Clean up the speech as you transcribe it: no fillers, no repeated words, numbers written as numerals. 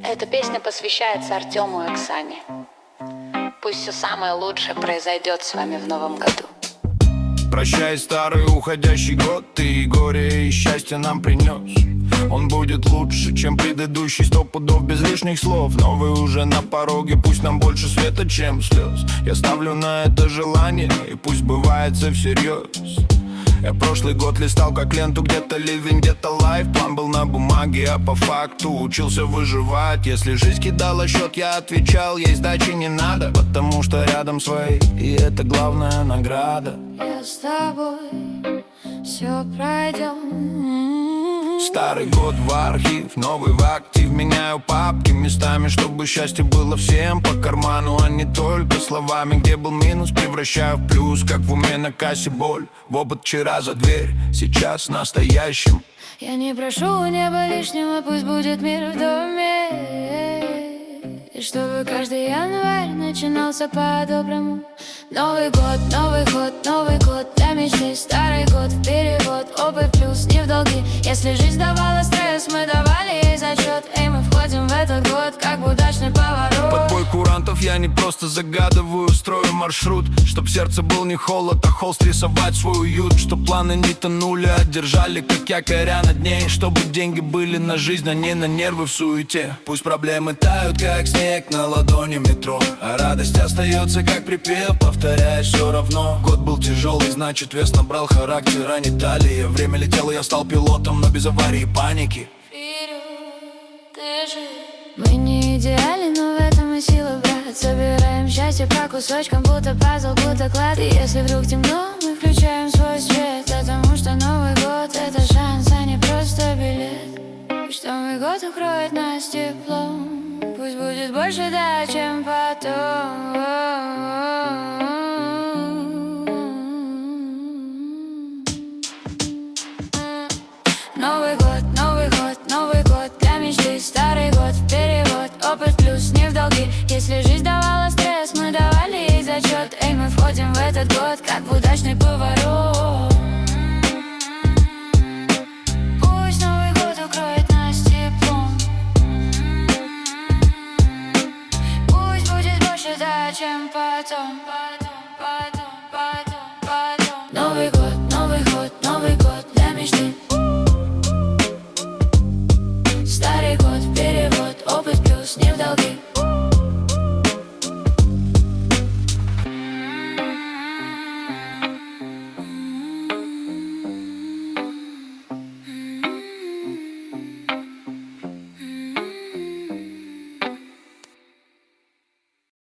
Эта песня посвящается Артему и Оксане. Пусть все самое лучшее произойдет с вами в новом году. Прощай, старый уходящий год, ты и горе, и счастье нам принес. Он будет лучше, чем предыдущий, 100 пудов без лишних слов. Новый уже на пороге, пусть нам больше света, чем слез. Я ставлю на это желание, и пусть сбывается всерьез. Я прошлый год листал как ленту, где-то ливень, где-то лайф. План был на бумаге, а по факту учился выживать. Если жизнь кидала счет, я отвечал, ей сдачи не надо, потому что рядом свои, и это главная награда. Я с тобой, все пройдем. Старый год в архив, новый в актив. Меняю папки местами, чтобы счастье было всем по карману, а не только словами. Где был минус, превращаю в плюс, как в уме на кассе боль. В опыт вчера за дверь, сейчас настоящим. Я не прошу у неба лишнего, пусть будет мир в доме. И чтобы каждый январь начинался по-доброму. Новый год, новый ход, новый год для мечты. Старый год в перевод, опыт плюс, не в долги. Если жизнь давала стресс, мы давали ей зачет. И мы входим в этот год, как в удачный поворот. Под бой курантов я не просто загадываю, строю маршрут, чтоб сердце был не холод, а холст рисовать свой уют. Чтоб планы не тонули, а держали, как якоря на дне. Чтобы деньги были на жизнь, а не на нервы в суете. Пусть проблемы тают, как снег на ладони метро, а радость остается, как припев, повторяя все равно. Год был тяжелый, значит вес набрал характер, а не талия. Время летело, я стал пилотом, но без аварии и паники. Мы не идеальны, но в этом и сила, брат. Собираем счастье по кусочкам, будто пазл, будто клад. И если вдруг темно, мы включаем свой свет, потому что Новый год — это шанс, а не просто билет. Пусть Новый год укроет нас теплом, пусть будет больше, да, чем потом. Новый год, новый год, новый год для мечты. Старый год в перевод, опыт плюс, не в долги. Если жизнь давала стресс, мы давали ей зачет. Эй, мы входим в этот год, как в удачный поворот. Пусть Новый год укроет нас теплом, пусть будет больше, да, чем потом. Новый год.